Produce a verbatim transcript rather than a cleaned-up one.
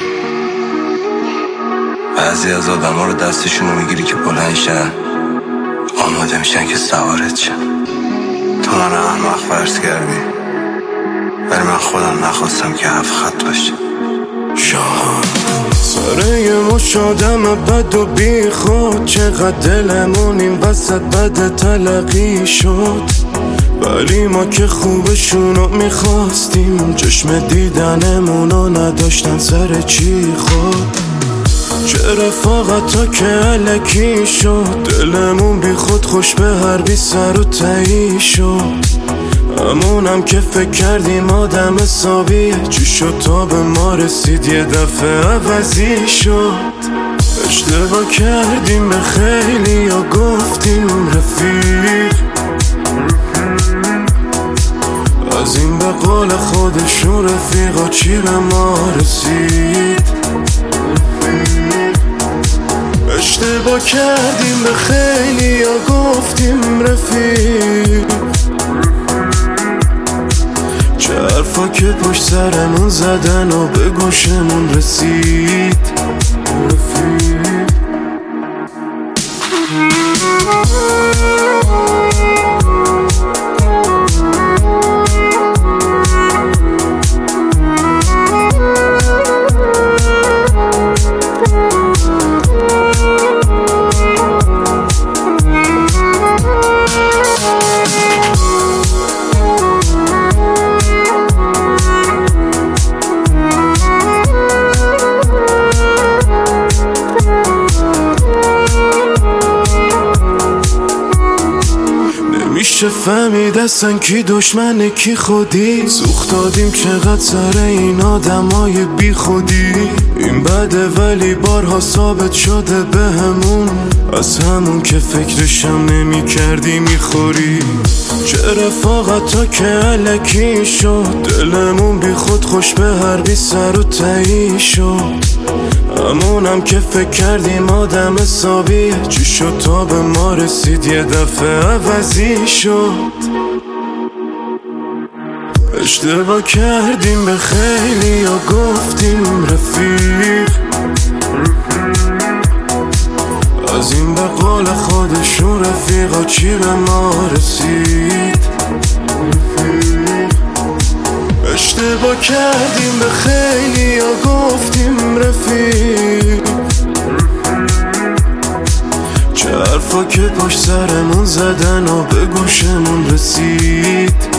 بعضی از آدم ها رو دستشونو میگیری که بلندشن، آماده میشن که سوارت شن. تو من احمق فرض کردی، ولی من خودم نخواستم که هفت خط باشه. شاهان سره یه مش آدم بد و بی خود، چقدر دلمون این وسط بد تلقی شد، ولی ما که خوبشونو میخواستیم، چشم دیدنمونو نداشتن سر چی خود. چه رفاقتا که علکی شد، دلمون بی خود خوش به هر بی سر و تایی شد. همونم که فکر کردیم آدم حسابیه، چی شد تا به ما رسید یه دفعه عوضی شد. اشتباه کردیم به خیلی یا گفتیم رفیق، از این به قول خودشون رفیقا چی به ما رسید. اشتباه کردیم به خیلی یا گفتیم رفیق، چه حرفا که پشت سرمون زدن و به گوشمون رسید. رفیق میشه فهمید اصلا کی دشمنه کی خودی، سوخت دادیم چقدر سر این آدمای بی خودی. این بده ولی بارها ثابت شده به همون، از همون که فکرشم نمی کردی میخوری. چه رفاقتا که علکی شد، دلمون بی خود خوش به هر بی سر و تایی شد. همونم که فکر کردیم آدم حسابیه، چی شد تا به ما رسید یه دفعه عوضی شد. اشتباه کردیم به خیلی یا گفتیم رفیق، از این به قول خودشون رفیقا چی به ما رسید. اشتباه کردیم به خیلی یا گفتیم رفیق، چه حرفا که پشت سرمون زدن و به گوشمون رسید.